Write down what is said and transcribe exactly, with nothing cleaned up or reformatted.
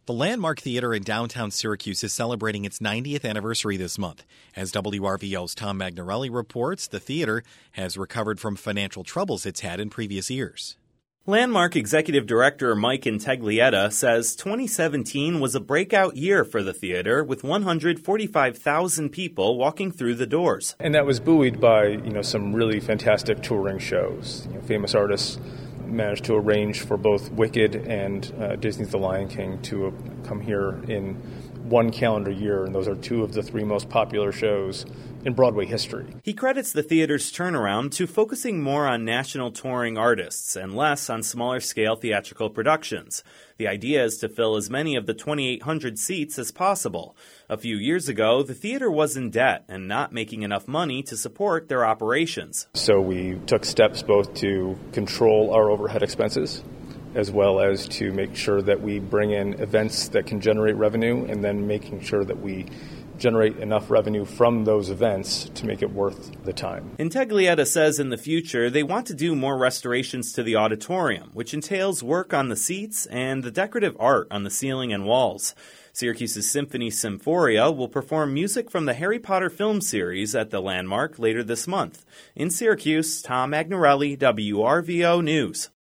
The Landmark Theater in downtown Syracuse is celebrating its ninetieth anniversary this month. As W R V O's Tom Magnarelli reports, the theater has recovered from financial troubles it's had in previous years. Landmark Executive Director Mike Intaglietta says twenty seventeen was a breakout year for the theater, with one hundred forty-five thousand people walking through the doors. And that was buoyed by, you know, some really fantastic touring shows. You know, famous artists managed to arrange for both Wicked and uh, Disney's The Lion King to uh, come here in one calendar year, and those are two of the three most popular shows in Broadway history. He credits the theater's turnaround to focusing more on national touring artists and less on smaller-scale theatrical productions. The idea is to fill as many of the twenty-eight hundred seats as possible. A few years ago, the theater was in debt and not making enough money to support their operations. So we took steps both to control our overhead expenses, as well as to make sure that we bring in events that can generate revenue, and then making sure that we generate enough revenue from those events to make it worth the time. Intaglietta says in the future they want to do more restorations to the auditorium, which entails work on the seats and the decorative art on the ceiling and walls. Syracuse's Symphony Symphoria will perform music from the Harry Potter film series at the Landmark later this month. In Syracuse, Tom Magnarelli, W R V O News.